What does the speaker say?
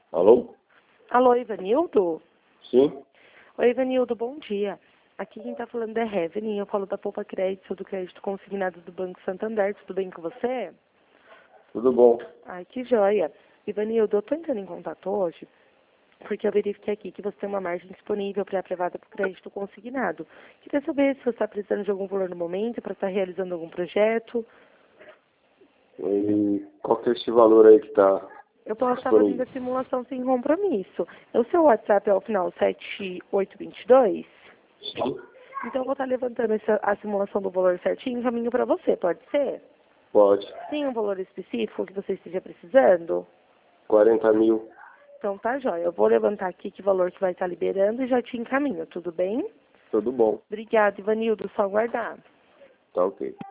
Alô? Alô, Ivanildo? Sim? Oi, Ivanildo, bom dia. Aqui quem tá falando é Revenin, eu falo da Poupa Crédito, do crédito consignado do Banco Santander. Tudo bem com você? Tudo bom? Ai, que joia. Ivanildo, eu tô entrando em contato hoje porque eu verifiquei aqui que você tem uma margem disponível pré-aprovada para o crédito consignado. Queria saber se você está precisando de algum valor no momento para estar realizando algum projeto. E qual que é esse valor aí que tá Eu posso estar fazendo disponível? a simulação sem compromisso. O seu WhatsApp é o final 7822? Sim. Então eu vou estar levantando a simulação do valor certinho e encaminho para você, pode ser? Pode. Tem um valor específico que você esteja precisando? 40 mil. Então tá jóia. Eu vou levantar aqui que valor que vai estar liberando e já te encaminho, tudo bem? Tudo bom. Obrigada, Ivanildo. Só aguardar. Tá ok.